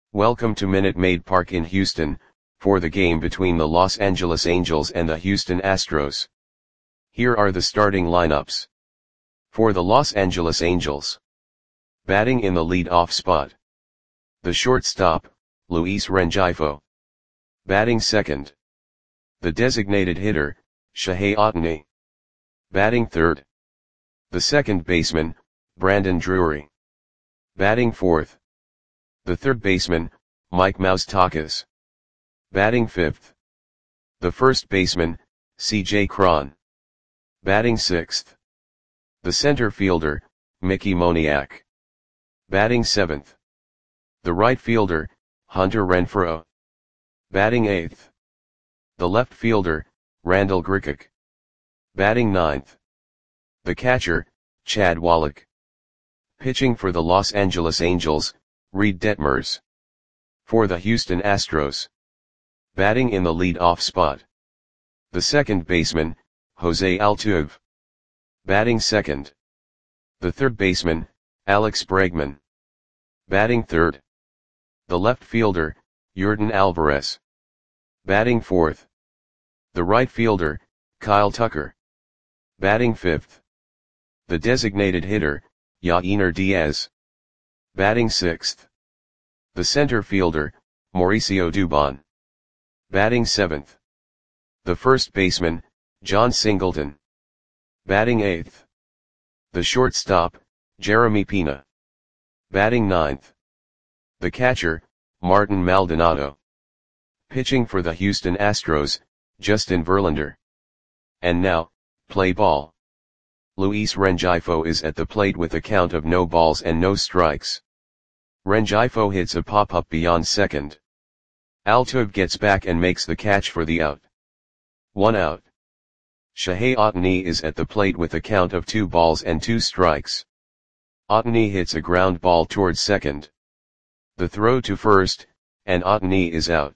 Welcome to Minute Maid Park in Houston, for the game between the Los Angeles Angels and the Houston Astros. Here are the starting lineups. For the Los Angeles Angels. Batting in the lead-off spot. The shortstop, Luis Rengifo. Batting second. The designated hitter, Shohei Ohtani. Batting third. The second baseman, Brandon Drury. Batting fourth. The third baseman, Mike Moustakas. Batting fifth. The first baseman, C.J. Cron. Batting sixth. The center fielder, Mickey Moniak. Batting seventh. The right fielder, Hunter Renfroe. Batting eighth. The left fielder, Randall Grichuk. Batting ninth. The catcher, Chad Wallach. Pitching for the Los Angeles Angels, Reed Detmers. For the Houston Astros. Batting in the lead-off spot. The second baseman, Jose Altuve. Batting second. The third baseman, Alex Bregman. Batting third. The left fielder, Yordan Alvarez. Batting fourth. The right fielder, Kyle Tucker. Batting fifth. The designated hitter, Yainer Diaz. Batting sixth. The center fielder, Mauricio Dubon. Batting seventh. The first baseman, John Singleton. Batting eighth. The shortstop, Jeremy Pena. Batting ninth. The catcher, Martin Maldonado. Pitching for the Houston Astros, Justin Verlander. And now, play ball. Luis Rengifo is at the plate with a count of no balls and no strikes. Rengifo hits a pop-up beyond second. Altuve gets back and makes the catch for the out. 1 out. Shohei Ohtani is at the plate with a count of 2 balls and 2 strikes. Ohtani hits a ground ball towards second. The throw to first, and Ohtani is out.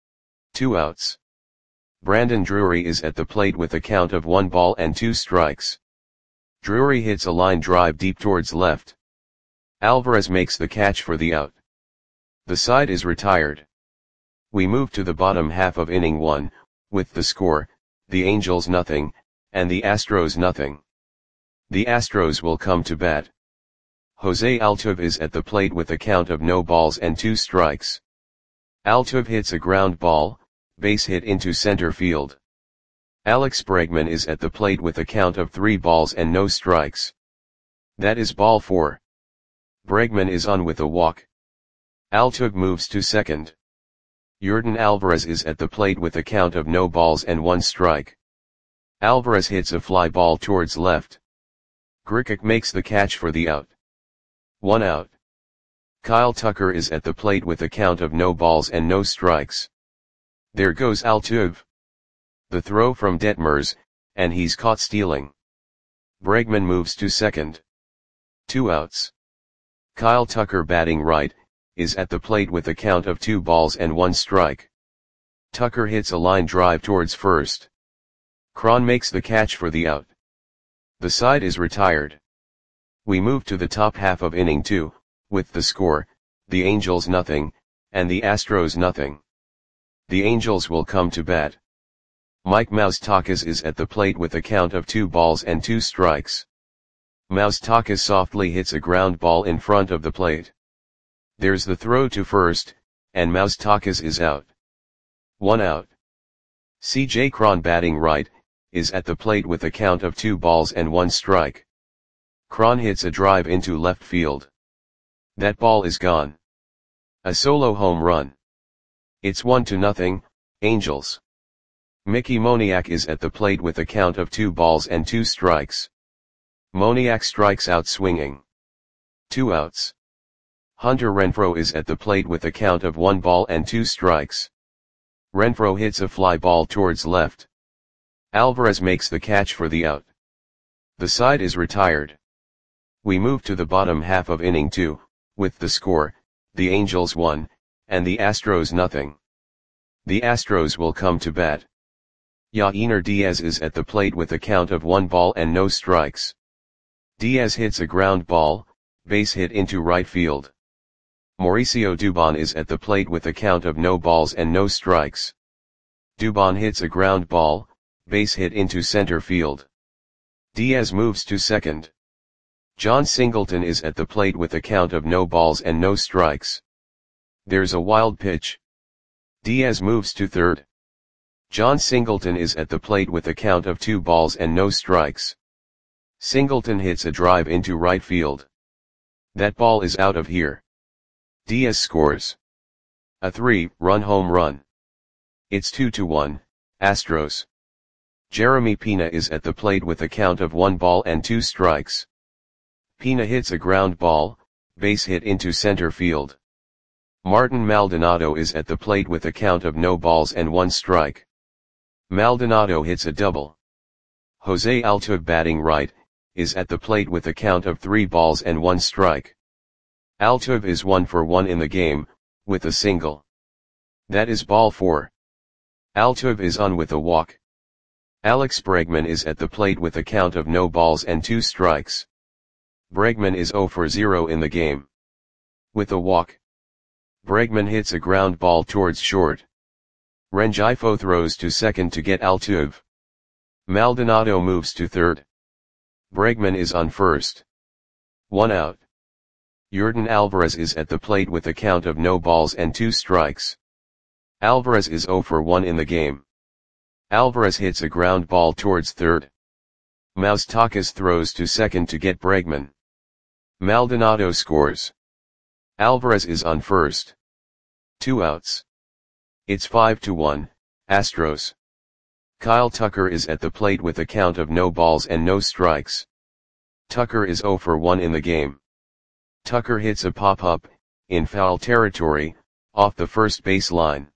2 outs. Brandon Drury is at the plate with a count of 1 ball and 2 strikes. Drury hits a line drive deep towards left. Alvarez makes the catch for the out. The side is retired. We move to the bottom half of inning 1, with the score, the Angels nothing, and the Astros nothing. The Astros will come to bat. Jose Altuve is at the plate with a count of no balls and 2 strikes. Altuve hits a ground ball, base hit into center field. Alex Bregman is at the plate with a count of 3 balls and no strikes. That is ball 4. Bregman is on with a walk. Altuve moves to second. Yordan Alvarez is at the plate with a count of no balls and 1 strike. Alvarez hits a fly ball towards left. Grichuk makes the catch for the out. 1 out. Kyle Tucker is at the plate with a count of no balls and no strikes. There goes Altuve. The throw from Detmers, and he's caught stealing. Bregman moves to second. 2 outs. Kyle Tucker, batting right, is at the plate with a count of 2 balls and 1 strike. Tucker hits a line drive towards first. Cron makes the catch for the out. The side is retired. We move to the top half of inning 2, with the score, the Angels nothing, and the Astros nothing. The Angels will come to bat. Mike Moustakas is at the plate with a count of 2 balls and 2 strikes. Moustakas softly hits a ground ball in front of the plate. There's the throw to first, and Moustakas is out. 1 out. C.J. Cron, batting right, is at the plate with a count of 2 balls and 1 strike. Cron hits a drive into left field. That ball is gone. A solo home run. It's 1-0, Angels. Mickey Moniak is at the plate with a count of 2 balls and 2 strikes. Moniak strikes out swinging. 2 outs. Hunter Renfroe is at the plate with a count of 1 ball and 2 strikes. Renfroe hits a fly ball towards left. Alvarez makes the catch for the out. The side is retired. We move to the bottom half of inning 2, with the score, the Angels 1, and the Astros nothing. The Astros will come to bat. Yainer Diaz is at the plate with a count of 1 ball and no strikes. Diaz hits a ground ball, base hit into right field. Mauricio Dubon is at the plate with a count of no balls and no strikes. Dubon hits a ground ball, base hit into center field. Diaz moves to second. John Singleton is at the plate with a count of no balls and no strikes. There's a wild pitch. Diaz moves to third. John Singleton is at the plate with a count of 2 balls and no strikes. Singleton hits a drive into right field. That ball is out of here. Diaz scores a 3-run home run. It's 2-1, Astros. Jeremy Pena is at the plate with a count of 1 ball and 2 strikes. Pena hits a ground ball, base hit into center field. Martin Maldonado is at the plate with a count of no balls and 1 strike. Maldonado hits a double. Jose Altuve, batting right, is at the plate with a count of 3 balls and 1 strike. Altuve is 1 for 1 in the game, with a single. That is ball 4. Altuve is on with a walk. Alex Bregman is at the plate with a count of no balls and 2 strikes. Bregman is 0 for 0 in the game. With a walk. Bregman hits a ground ball towards short. Rengifo throws to second to get Altuve. Maldonado moves to third. Bregman is on first. 1 out. Yordan Alvarez is at the plate with a count of no balls and 2 strikes. Alvarez is 0 for 1 in the game. Alvarez hits a ground ball towards third. Moustakas throws to second to get Bregman. Maldonado scores. Alvarez is on first. 2 outs. It's 5-1, Astros. Kyle Tucker is at the plate with a count of no balls and no strikes. Tucker is 0 for 1 in the game. Tucker hits a pop-up, in foul territory, off the first base line.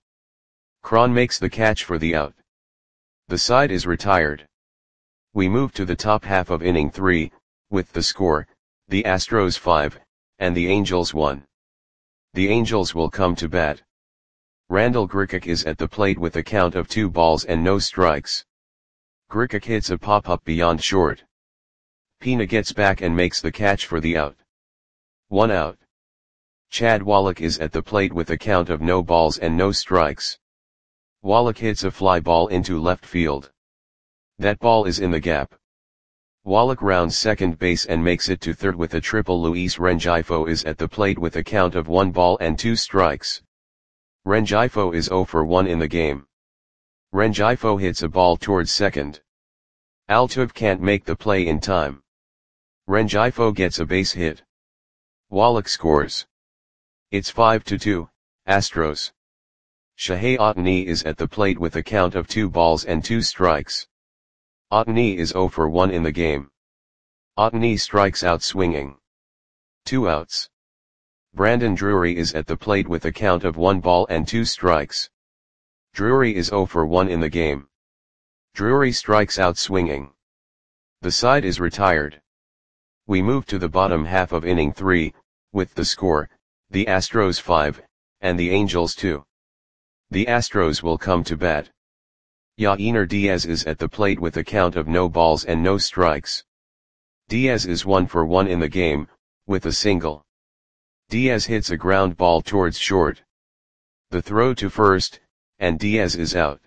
Cron makes the catch for the out. The side is retired. We move to the top half of inning 3, with the score, the Astros 5, and the Angels 1. The Angels will come to bat. Randall Grichuk is at the plate with a count of 2 balls and no strikes. Grichuk hits a pop-up beyond short. Pena gets back and makes the catch for the out. 1 out. Chad Wallach is at the plate with a count of no balls and no strikes. Wallach hits a fly ball into left field. That ball is in the gap. Wallach rounds second base and makes it to third with a triple. Luis Rengifo is at the plate with a count of 1 ball and 2 strikes. Rengifo is 0 for 1 in the game. Rengifo hits a ball towards second. Altuve can't make the play in time. Rengifo gets a base hit. Wallach scores. It's 5-2, Astros. Shohei Ohtani is at the plate with a count of 2 balls and 2 strikes. Ohtani is 0 for 1 in the game. Ohtani strikes out swinging. 2 outs. Brandon Drury is at the plate with a count of 1 ball and 2 strikes. Drury is 0 for 1 in the game. Drury strikes out swinging. The side is retired. We move to the bottom half of inning 3, with the score, the Astros 5, and the Angels 2. The Astros will come to bat. Yainer Diaz is at the plate with a count of no balls and no strikes. Diaz is 1 for 1 in the game, with a single. Diaz hits a ground ball towards short. The throw to first, and Diaz is out.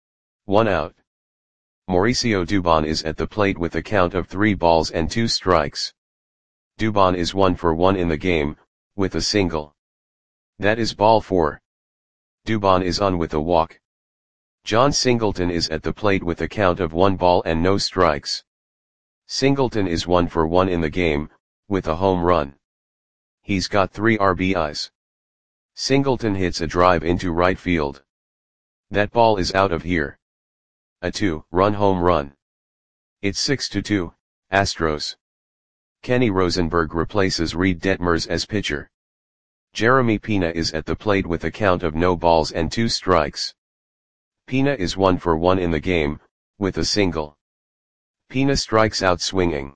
1 out. Mauricio Dubon is at the plate with a count of 3 balls and 2 strikes. Dubon is 1 for 1 in the game, with a single. That is ball 4. Dubon is on with a walk. John Singleton is at the plate with a count of 1 ball and no strikes. Singleton is 1 for 1 in the game, with a home run. He's got 3 RBIs. Singleton hits a drive into right field. That ball is out of here. A 2-run home run. It's 6-2, Astros. Kenny Rosenberg replaces Reed Detmers as pitcher. Jeremy Pena is at the plate with a count of no balls and 2 strikes. Pena is 1 for 1 in the game, with a single. Pena strikes out swinging.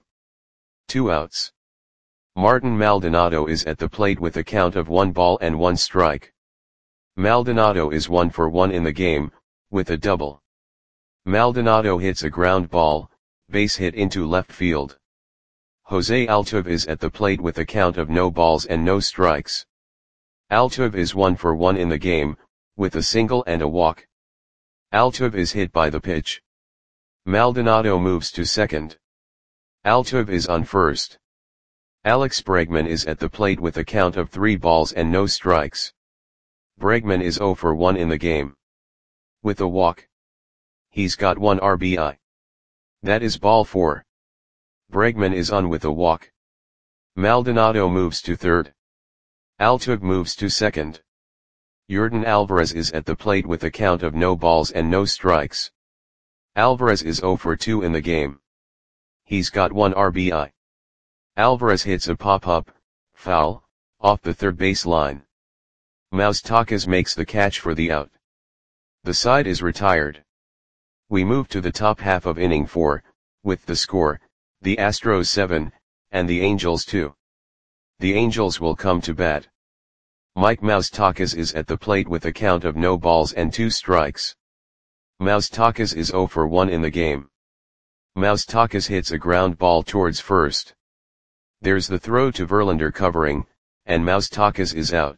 2 outs. Martin Maldonado is at the plate with a count of 1 ball and 1 strike. Maldonado is 1 for 1 in the game, with a double. Maldonado hits a ground ball, base hit into left field. Jose Altuve is at the plate with a count of no balls and no strikes. Altuve is 1 for 1 in the game, with a single and a walk. Altuve is hit by the pitch. Maldonado moves to second. Altuve is on first. Alex Bregman is at the plate with a count of 3 balls and no strikes. Bregman is 0 for 1 in the game. With a walk. He's got 1 RBI. That is ball 4. Bregman is on with a walk. Maldonado moves to third. Altuve moves to second. Yordan Alvarez is at the plate with a count of no balls and no strikes. Alvarez is 0 for 2 in the game. He's got 1 RBI. Alvarez hits a pop-up, foul, off the third base line. Moustakas makes the catch for the out. The side is retired. We move to the top half of inning 4, with the score, the Astros 7, and the Angels 2. The Angels will come to bat. Mike Moustakas is at the plate with a count of no balls and 2 strikes. Moustakas is 0 for 1 in the game. Moustakas hits a ground ball towards first. There's the throw to Verlander covering, and Moustakas is out.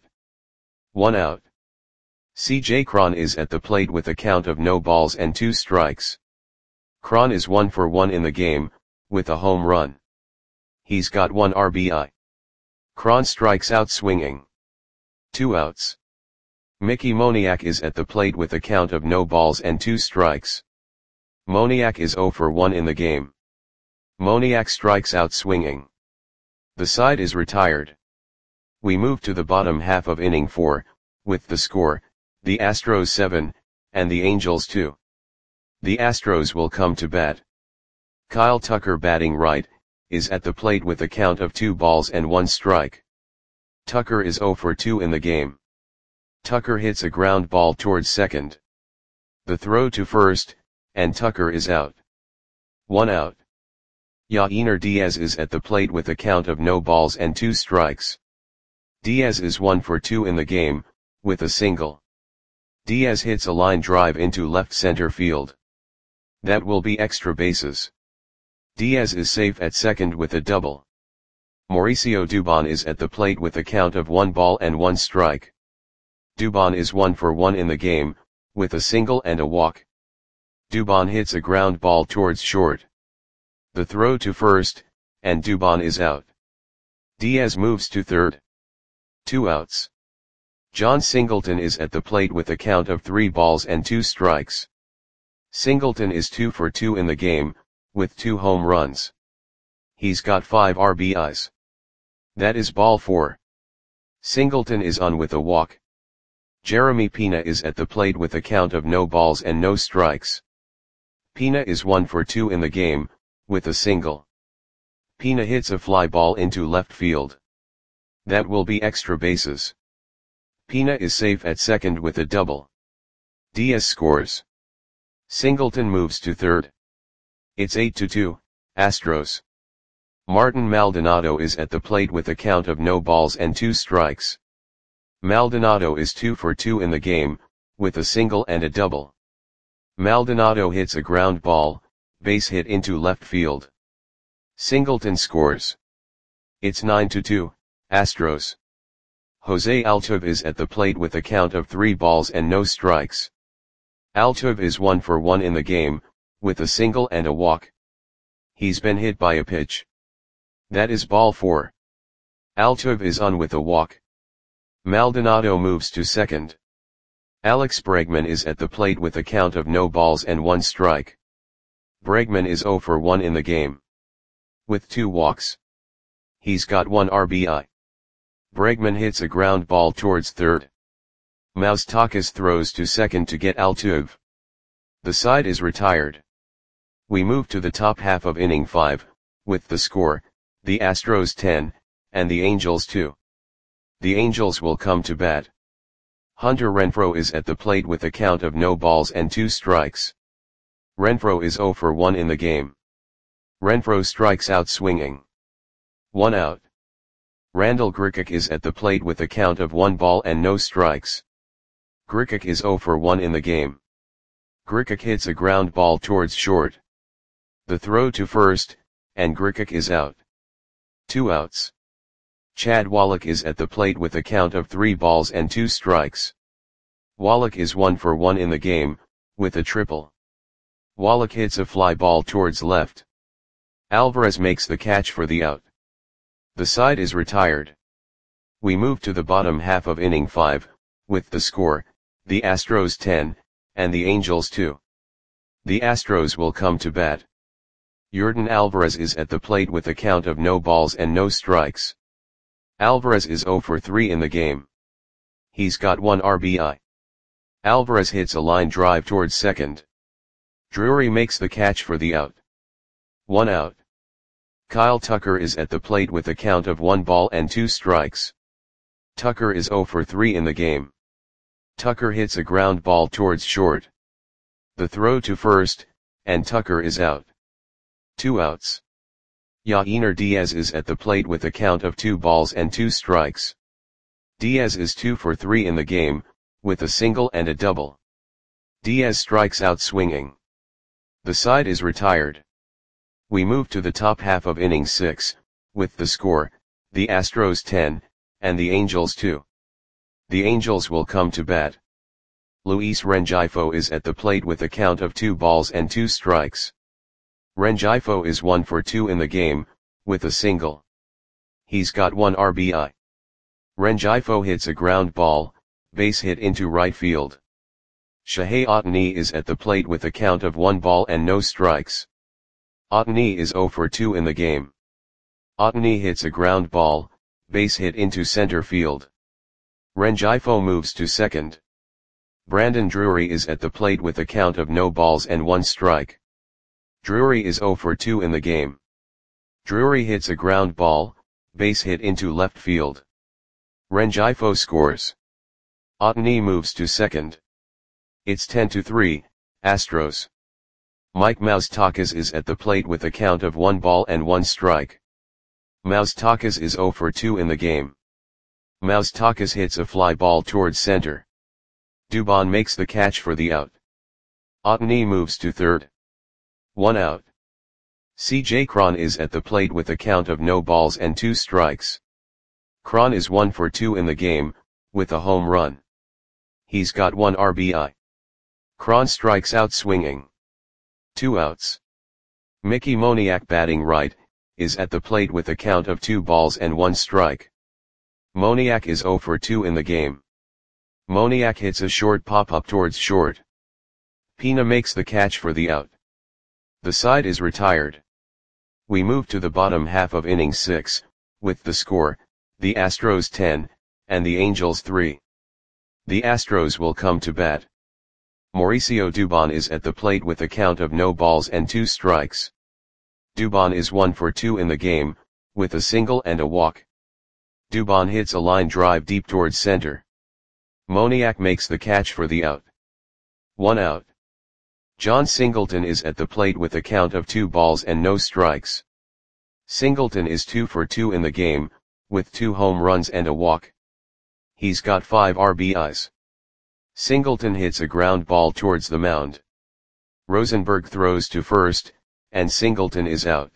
1 out. C.J. Cron is at the plate with a count of no balls and 2 strikes. Cron is 1 for 1 in the game, with a home run. He's got 1 RBI. Cron strikes out swinging. 2 outs. Mickey Moniak is at the plate with a count of no balls and 2 strikes. Moniak is 0 for 1 in the game. Moniak strikes out swinging. The side is retired. We move to the bottom half of inning 4, with the score, the Astros 7, and the Angels 2. The Astros will come to bat. Kyle Tucker batting right, is at the plate with a count of 2 balls and 1 strike. Tucker is 0 for 2 in the game. Tucker hits a ground ball towards second. The throw to first, and Tucker is out. 1 out. Yainer Diaz is at the plate with a count of no balls and 2 strikes. Diaz is 1 for 2 in the game, with a single. Diaz hits a line drive into left center field. That will be extra bases. Diaz is safe at second with a double. Mauricio Dubon is at the plate with a count of 1 ball and 1 strike. Dubon is 1 for 1 in the game, with a single and a walk. Dubon hits a ground ball towards short. The throw to first, and Dubon is out. Diaz moves to third. 2 outs. John Singleton is at the plate with a count of 3 balls and 2 strikes. Singleton is 2 for 2 in the game, with 2 home runs. He's got 5 RBIs. That is ball 4. Singleton is on with a walk. Jeremy Pena is at the plate with a count of no balls and no strikes. Pena is 1 for 2 in the game, with a single. Pena hits a fly ball into left field. That will be extra bases. Pena is safe at second with a double. Diaz scores. Singleton moves to third. It's 8-2, Astros. Martin Maldonado is at the plate with a count of no balls and 2 strikes. Maldonado is 2 for 2 in the game, with a single and a double. Maldonado hits a ground ball, base hit into left field. Singleton scores. It's 9-2, Astros. Jose Altuve is at the plate with a count of 3 balls and no strikes. Altuve is 1 for 1 in the game, with a single and a walk. He's been hit by a pitch. That is ball 4. Altuve is on with a walk. Maldonado moves to second. Alex Bregman is at the plate with a count of no balls and 1 strike. Bregman is 0 for 1 in the game. With 2 walks. He's got 1 RBI. Bregman hits a ground ball towards third. Moustakas throws to second to get Altuve. The side is retired. We move to the top half of inning 5, with the score, the Astros 10, and the Angels 2. The Angels will come to bat. Hunter Renfroe is at the plate with a count of no balls and 2 strikes. Renfroe is 0 for 1 in the game. Renfroe strikes out swinging. 1 out. Randall Grichuk is at the plate with a count of 1 ball and no strikes. Grichuk is 0 for 1 in the game. Grichuk hits a ground ball towards short. The throw to first, and Grichuk is out. 2 outs. Chad Wallach is at the plate with a count of 3 balls and 2 strikes. Wallach is 1 for 1 in the game, with a triple. Wallach hits a fly ball towards left. Alvarez makes the catch for the out. The side is retired. We move to the bottom half of inning 5, with the score, the Astros 10, and the Angels 2. The Astros will come to bat. Yordan Alvarez is at the plate with a count of no balls and no strikes. Alvarez is 0 for 3 in the game. He's got 1 RBI. Alvarez hits a line drive towards second. Drury makes the catch for the out. 1 out. Kyle Tucker is at the plate with a count of 1 ball and 2 strikes. Tucker is 0 for 3 in the game. Tucker hits a ground ball towards short. The throw to first, and Tucker is out. 2 outs. Yainer Diaz is at the plate with a count of 2 balls and 2 strikes. Diaz is 2 for 3 in the game, with a single and a double. Diaz strikes out swinging. The side is retired. We move to the top half of inning 6, with the score, the Astros 10, and the Angels 2. The Angels will come to bat. Luis Rengifo is at the plate with a count of 2 balls and 2 strikes. Rengifo is 1 for 2 in the game, with a single. He's got 1 RBI. Rengifo hits a ground ball, base hit into right field. Shohei Ohtani is at the plate with a count of 1 ball and no strikes. Ohtani is 0 for 2 in the game. Ohtani hits a ground ball, base hit into center field. Rengifo moves to second. Brandon Drury is at the plate with a count of no balls and 1 strike. Drury is 0 for 2 in the game. Drury hits a ground ball, base hit into left field. Rengifo scores. Ohtani moves to second. It's 10-3, Astros. Mike Moustakas is at the plate with a count of 1 ball and 1 strike. Moustakas is 0 for 2 in the game. Moustakas hits a fly ball towards center. Dubon makes the catch for the out. Ohtani moves to third. 1 out. CJ Cron is at the plate with a count of no balls and 2 strikes. Cron is 1 for 2 in the game, with a home run. He's got 1 RBI. Cron strikes out swinging. 2 outs. Mickey Moniak batting right, is at the plate with a count of 2 balls and 1 strike. Moniak is 0 for 2 in the game. Moniak hits a short pop-up towards short. Pina makes the catch for the out. The side is retired. We move to the bottom half of inning 6, with the score, the Astros 10, and the Angels 3. The Astros will come to bat. Mauricio Dubon is at the plate with a count of no balls and 2 strikes. Dubon is 1 for 2 in the game, with a single and a walk. Dubon hits a line drive deep towards center. Moniak makes the catch for the out. 1 out. John Singleton is at the plate with a count of 2 balls and no strikes. Singleton is 2 for 2 in the game, with 2 home runs and a walk. He's got 5 RBIs. Singleton hits a ground ball towards the mound. Rosenberg throws to first, and Singleton is out.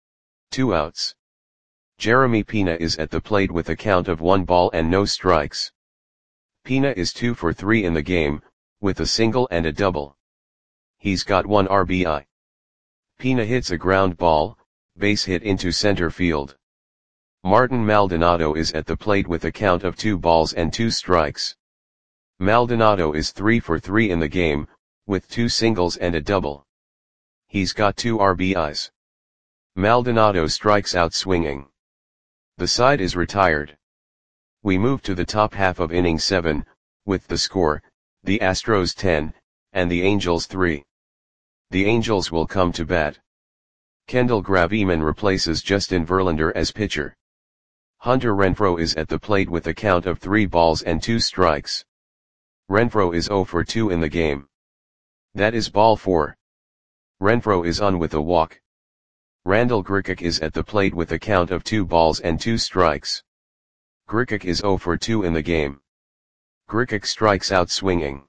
2 outs. Jeremy Pina is at the plate with a count of 1 ball and no strikes. Pina is 2 for 3 in the game, with a single and a double. He's got 1 RBI. Pina hits a ground ball, base hit into center field. Martin Maldonado is at the plate with a count of 2 balls and 2 strikes. Maldonado is 3 for 3 in the game, with 2 singles and a double. He's got 2 RBIs. Maldonado strikes out swinging. The side is retired. We move to the top half of inning 7, with the score, the Astros 10, and the Angels 3. The Angels will come to bat. Kendall Graveman replaces Justin Verlander as pitcher. Hunter Renfroe is at the plate with a count of 3 balls and 2 strikes. Renfroe is 0 for 2 in the game. That is ball 4. Renfroe is on with a walk. Randall Grichuk is at the plate with a count of 2 balls and 2 strikes. Grichuk is 0 for 2 in the game. Grichuk strikes out swinging.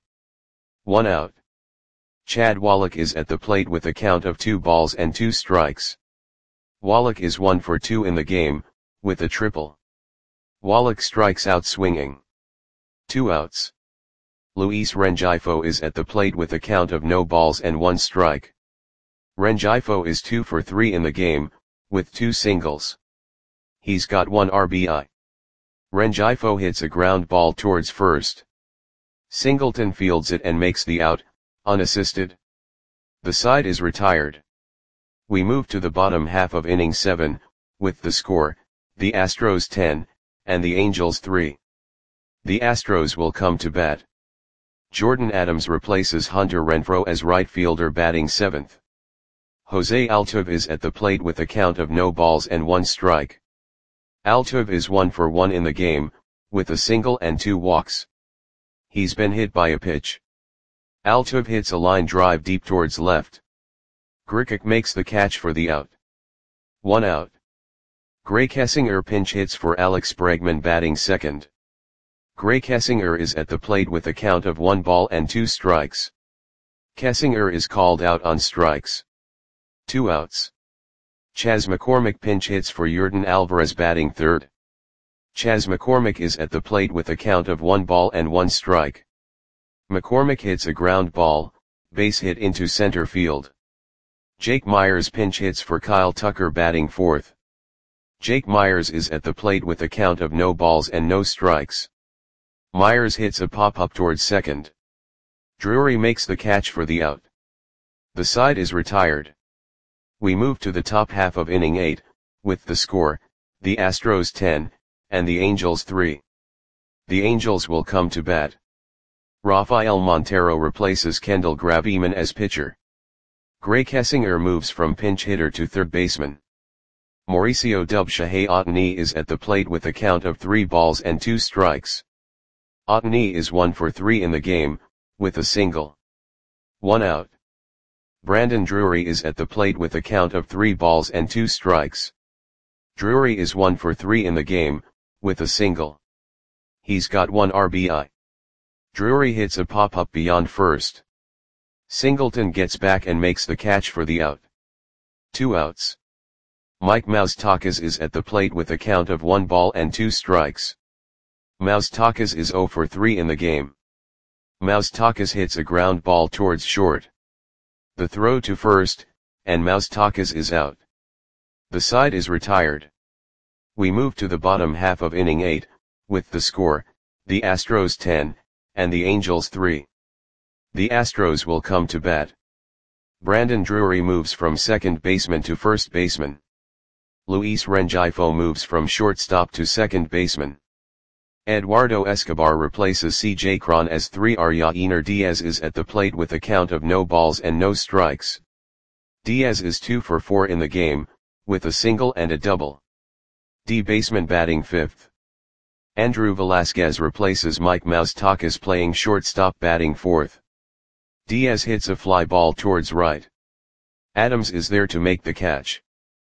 1 out. Chad Wallach is at the plate with a count of 2 balls and 2 strikes. Wallach is 1 for 2 in the game, with a triple. Wallach strikes out swinging. 2 outs. Luis Rengifo is at the plate with a count of no balls and 1 strike. Rengifo is 2 for 3 in the game, with 2 singles. He's got 1 RBI. Rengifo hits a ground ball towards first. Singleton fields it and makes the out, unassisted. The side is retired. We move to the bottom half of inning 7, with the score, the Astros 10, and the Angels 3. The Astros will come to bat. Jordan Adams replaces Hunter Renfroe as right fielder batting 7th. Jose Altuve is at the plate with a count of no balls and 1 strike. Altuve is 1 for 1 in the game, with a single and 2 walks. He's been hit by a pitch. Altuve hits a line drive deep towards left. Grichuk makes the catch for the out. 1 out. Gray Kessinger pinch hits for Alex Bregman batting 2nd. Gray Kessinger is at the plate with a count of 1 ball and 2 strikes. Kessinger is called out on strikes. 2 outs. Chas McCormick pinch hits for Yordan Alvarez batting 3rd. Chas McCormick is at the plate with a count of 1 ball and 1 strike. McCormick hits a ground ball, base hit into center field. Jake Myers pinch hits for Kyle Tucker batting 4th. Jake Myers is at the plate with a count of no balls and no strikes. Myers hits a pop-up towards second. Drury makes the catch for the out. The side is retired. We move to the top half of inning 8, with the score, the Astros 10, and the Angels 3. The Angels will come to bat. Rafael Montero replaces Kendall Graveman as pitcher. Gray Kessinger moves from pinch hitter to third baseman. Mauricio Dubshahay Otani is at the plate with a count of 3 balls and 2 strikes. Otani is 1 for 3 in the game, with a single. 1 out. Brandon Drury is at the plate with a count of 3 balls and 2 strikes. Drury is 1 for 3 in the game, with a single. He's got 1 RBI. Drury hits a pop-up beyond first. Singleton gets back and makes the catch for the out. 2 outs. Mike Moustakas is at the plate with a count of 1 ball and 2 strikes. Moustakas is 0 for 3 in the game. Moustakas hits a ground ball towards short. The throw to first, and Moustakas is out. The side is retired. We move to the bottom half of inning 8, with the score, the Astros 10, and the Angels 3. The Astros will come to bat. Brandon Drury moves from second baseman to first baseman. Luis Rengifo moves from shortstop to second baseman. Eduardo Escobar replaces C.J. Cron as 3. Yainer Diaz is at the plate with a count of no balls and no strikes. Diaz is 2 for 4 in the game, with a single and a double. D baseman batting 5th. Andrew Velasquez replaces Mike Moustakas playing shortstop batting 4th. Diaz hits a fly ball towards right. Adams is there to make the catch.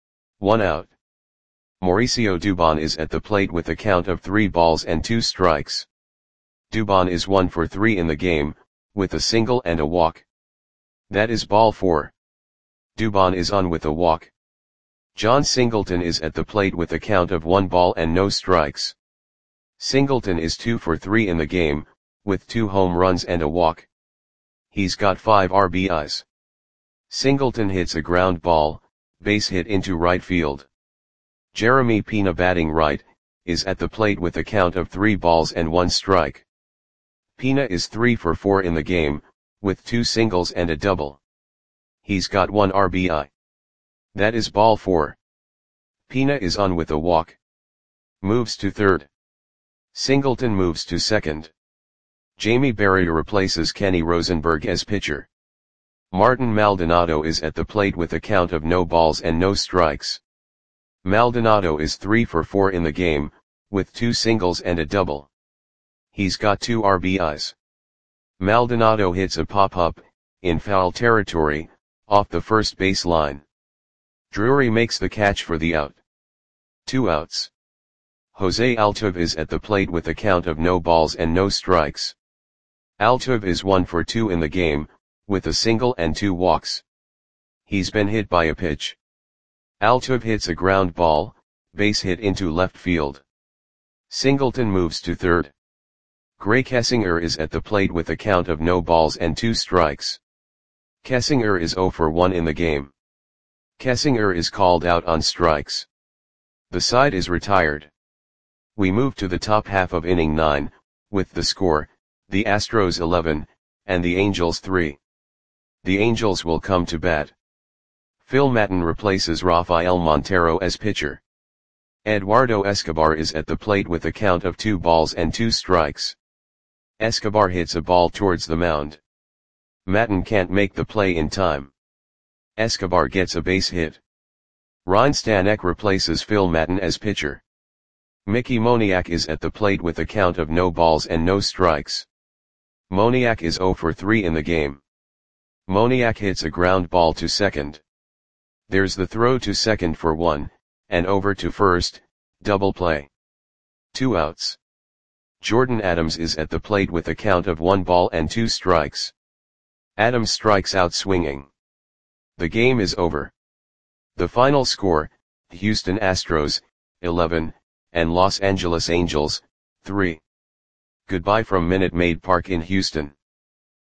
1 out. Mauricio Dubon is at the plate with a count of 3 balls and 2 strikes. Dubon is 1 for 3 in the game, with a single and a walk. That is ball 4. Dubon is on with a walk. John Singleton is at the plate with a count of 1 ball and no strikes. Singleton is 2 for 3 in the game, with 2 home runs and a walk. He's got 5 RBIs. Singleton hits a ground ball, base hit into right field. Jeremy Pena batting right, is at the plate with a count of 3 balls and 1 strike. Pena is 3 for 4 in the game, with 2 singles and a double. He's got 1 RBI. That is ball 4. Pena is on with a walk. Moves to third. Singleton moves to second. Jamie Berrier replaces Kenny Rosenberg as pitcher. Martin Maldonado is at the plate with a count of no balls and no strikes. Maldonado is 3 for 4 in the game, with 2 singles and a double. He's got 2 RBIs. Maldonado hits a pop-up, in foul territory, off the first base line. Drury makes the catch for the out. 2 outs. Jose Altuve is at the plate with a count of no balls and no strikes. Altuve is 1 for 2 in the game, with a single and 2 walks. He's been hit by a pitch. Altuve hits a ground ball, base hit into left field. Singleton moves to third. Gray Kessinger is at the plate with a count of no balls and 2 strikes. Kessinger is 0 for 1 in the game. Kessinger is called out on strikes. The side is retired. We move to the top half of inning 9, with the score, the Astros 11, and the Angels 3. The Angels will come to bat. Phil Maton replaces Rafael Montero as pitcher. Eduardo Escobar is at the plate with a count of 2 balls and 2 strikes. Escobar hits a ball towards the mound. Maton can't make the play in time. Escobar gets a base hit. Ryne Stanek replaces Phil Maton as pitcher. Mickey Moniak is at the plate with a count of no balls and no strikes. Moniak is 0 for 3 in the game. Moniak hits a ground ball to second. There's the throw to second for 1, and over to first, double play. 2 outs. Jordan Adams is at the plate with a count of 1 ball and 2 strikes. Adams strikes out swinging. The game is over. The final score, Houston Astros, 11, and Los Angeles Angels, 3. Goodbye from Minute Maid Park in Houston.